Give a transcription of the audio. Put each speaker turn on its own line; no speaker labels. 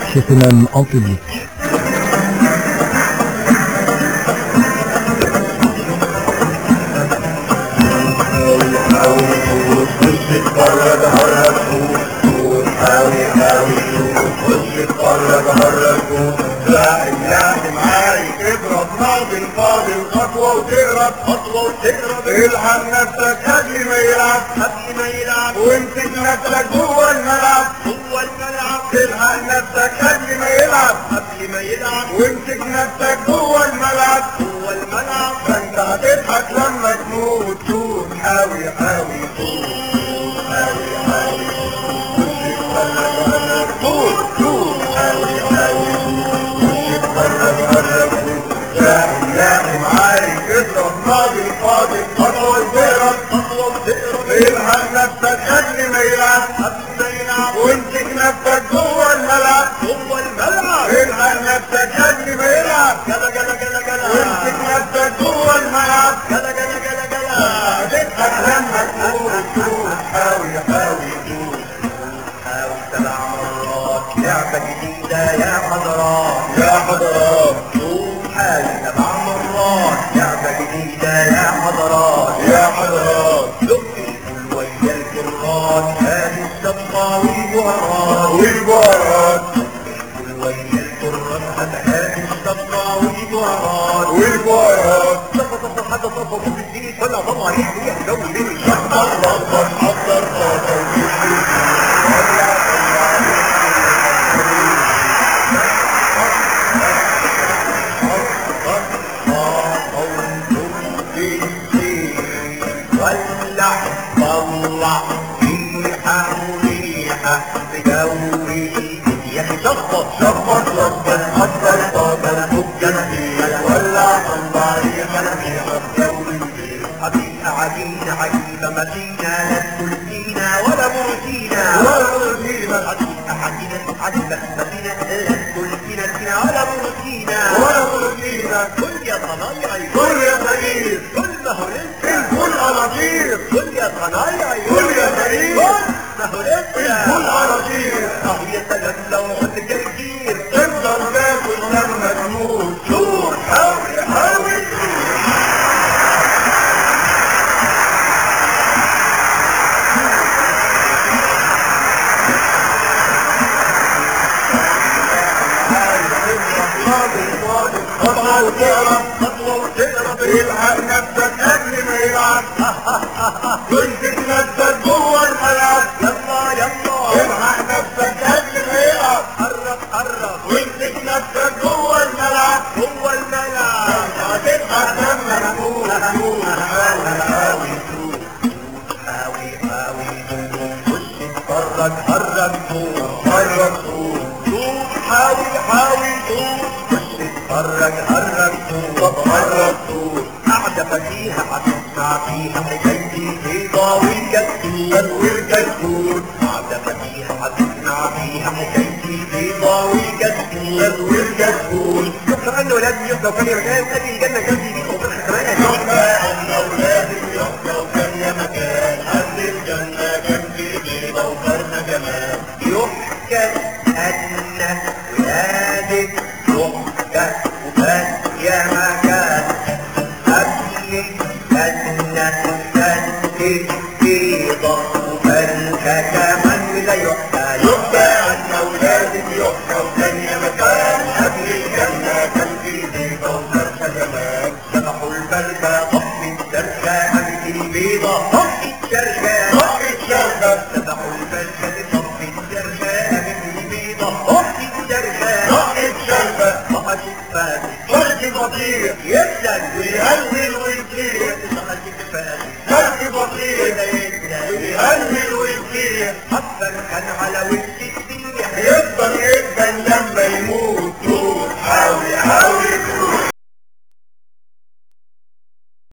C'était même en public.
الحق نفسك قبل ما يلعب وامسك نفسك جوه الملعب الحق نفسك قبل ما يلعب وامسك نفسك جوه الملعب فانت هتضحك لما تموت شوف حاوي حاوي الحق نفسك قبل ما يلعب وامسك نفسك جوه الملعب الحق نفسك قبل ما يلعب وامسك نفسك جوه الملعب هتضحك لما تموت شوف حاوي حاوي
حاول 7 مرات لعبة جديدة يا حضرات شوف حاول 7 مرات لعبة جديدة يا حضرات ويا الكرات هذه الشطة والبهارات ويا الكرات هذه الشطة والبهارات صفة حتى صفة في الدين فلا طبعا يحبوها جو ليه حضر طلع ريحة بجوي يا اخي شخبط حتى الطاقة الفجر ولع طلع ريحة بجوي حبيبة عجيبة متينة لا تلقينا ولا مرسينا حبيبة عجيبة متينة لا تلقينا ولا مرسينا كل يا صنايعي كل ما هو
الكل أراضير
كل يا صنايعي
كل يا فريق
ما هو
الكل أراضير
يا سلام لو حد كتير
تفضل تاكل لما تموت شوف حاوي خطوة وتقرب الحق نفسك قبل ما يلعب وامسك نفسك جوه الملعب الحق نفسك قبل ما يلعب
قرب
وامسك نفسك جوه الملعب هتضحك لما تموت شوف حاوي
خش اتفرج
شوف حاوي
اتفرج قاعدة فيها هتسمع فيها حكايتي بيضا والكتكوت قاعدة فيها هتسمع فيها حكايتي بيضا والكتكوت شوف كمان ولادي يفضل كان يرجعوا ادي الجنة جنبي بيضا وفرخة كمان
يا مكان قبل الجنة جنبي بيضا وفرخة كمان
يحكى أن ولادك يحكى وكان يا مكان قبل الجنة جنبي بيضا وفرخة كمان ولا يحكى
أن أولادك يحكى وكان يا مكان قبل الجنة جنبي بيضا وفرخة كمان
ذبحوا الفرخة طفي الشرخة قبل البيضة طفي الشرخة ذبحوا الفرخة طفي الشرخة قبل البيضة طفي الشرخة طفش الفاتح
فرق بطيء
يسلم
ويهلل ويطير
طفش الفاتح
فرق بطيء ويهلل ويطير